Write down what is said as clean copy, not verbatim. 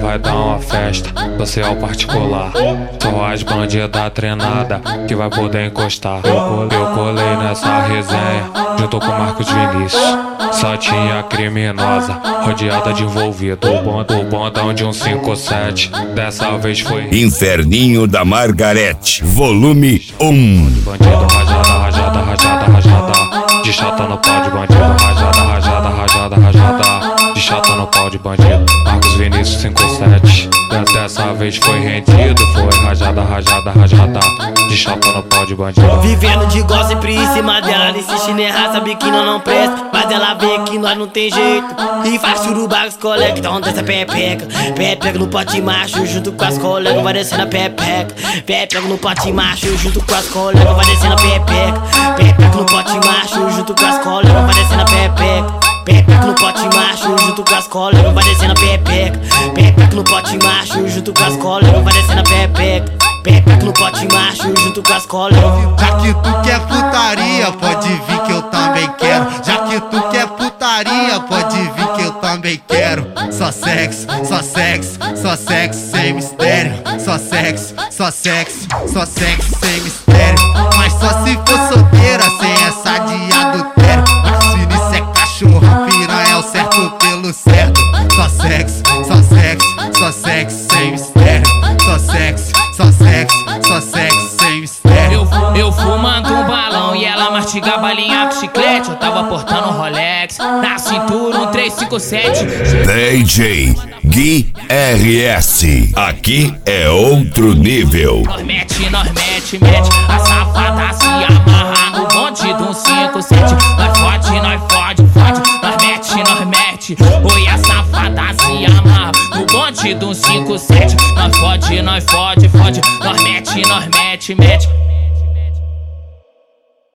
vai dar uma festa social particular. Só as bandidas treinada que vai poder encostar. Eu colei nessa resenha junto com Marcos Vinícius. Só tinha criminosa rodeada de envolvido. O bondão de 157 dessa vez foi Inferninho da Margarete, volume 1. bandido, rajada, rajada, rajada, rajada. De chata no pau de bandido, rajada, rajada, rajada, rajada. De chata no pau de bandido, Marcos Vinícius 57. Dessa vez foi rendido, foi rajada, rajada, rajada. De chata no pau de bandido. Vivendo de gossip em cima dela, ela insiste em errar, sabe que não presta. Mas ela vê que nós não tem jeito e faz suruba com os colegas, então desce a pepeca. Pepeca no pote macho, junto com as colegas, vai descendo a pepeca. Pepeca no pote macho, junto com as colegas, vai descendo a pepeca. Pepeca no pote macho, junto com as colegas, vai descendo a pepeca. Pepeca no pote macho, junto com as colegas, vai descendo a pepeca. Pepeca no pote macho, junto com as colegas, vai descendo a pepeca. Pepeca no pote macho, junto com as colegas. Já que tu quer putaria, pode vir que eu também quero. Já que tu quer putaria, pode vir que eu também quero. Só sexo, só sexo, só sexo sem mistério. Só sexo, só sexo, só sexo sem mistério. Mas só se for solteira, sem essa de adultério. Mas se nisso é cachorro, piranha é o certo pelo certo. Só sexo, só sexo, só sexo sem mistério. Só sexo, só sexo, só sexo sem mistério. Eu fumando um balão e ela mastiga a balinha com chiclete. Eu tava portando um Rolex, na cintura um 357. DJ Gui RS, aqui é outro nível. Nós mete, a safada se amarra no bonde do 157. Nós fode, nós mete, oi, a safada se amarra no bonde do 157. Nós fode, nós mete.